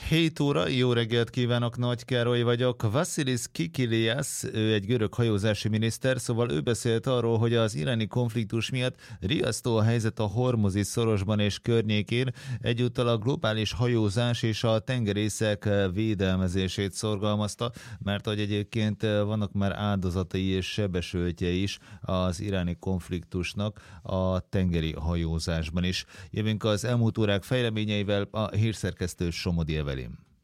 7 óra, jó reggelt kívánok, Nagy Károly vagyok. Vasszilis Kikilias, ő egy görög hajózási miniszter, szóval ő beszélt arról, hogy az iráni konfliktus miatt riasztó a helyzet a Hormuzi szorosban és környékén, egyúttal a globális hajózás és a tengerészek védelmezését szorgalmazta, mert hogy egyébként vannak már áldozatai és sebesültjei is az iráni konfliktusnak a tengeri hajózásban is. Jövünk az elmúlt órák fejleményeivel, a hírszerkesztő Somodi Evelyn.